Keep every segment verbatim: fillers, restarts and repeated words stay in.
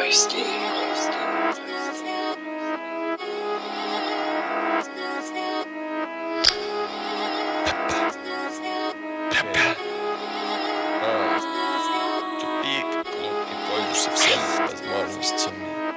Прости. Тупик, клуб, не пользуешься всеми возможностями.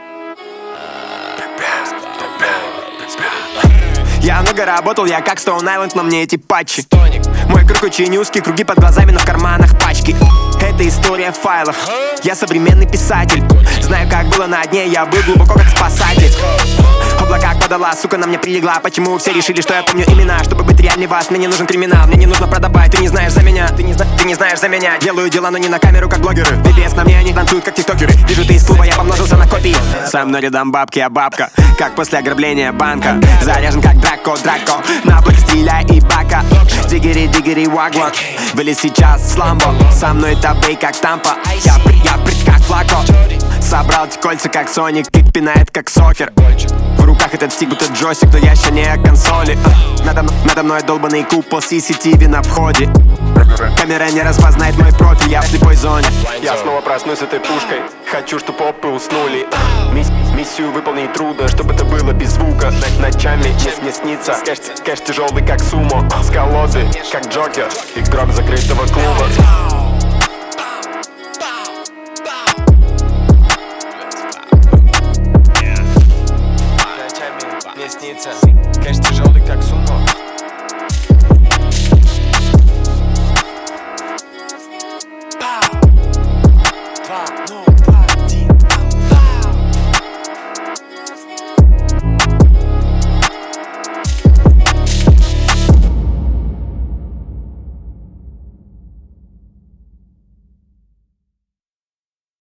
Я много работал, я как Stone Island, но мне эти патчи. Мой круг очень узкий, круги под глазами, но в карманах пачки. Это история файлов, я современный писатель. Знаю, как было на дне, я был глубоко как спасатель. Облака подала, сука, на мне прилегла. Почему все решили, что я помню имена? Чтобы быть реальней вас, мне не нужен криминал. Мне не нужно продавать, ты не знаешь за меня. Ты не, зна ты не знаешь за меня. Делаю дела, но не на камеру, как блогеры. би би эс на мне, они танцуют, как тиктокеры. Вижу, ты из клуба, я помножился на копии. Со мной рядом бабки, а бабка как после ограбления банка. Заряжен, как Драко, Драко. На блоке стреляй и бака. Дигери, дигери, вагон. Были сейчас с ламбо. Со мной табей, как тампа. Я прыг, я прыг, как флако. Собрал эти кольца, как Соник. Кик пинает, как сокер. В руках этот стик, будто джойстик, но я еще не о консоли. Надо, надо мной долбанный купол си си ти ви на входе. Камера не распознает мой профиль, я в слепой зоне. Я снова проснусь этой пушкой. Хочу, чтоб опы уснули. Мисс, миссию выполнить трудно, чтобы это было без звука. Ночами не, не снится. Кэш, кэш тяжелый, как сумо. С колоды, как Джокер. Игрок закрытого клуба.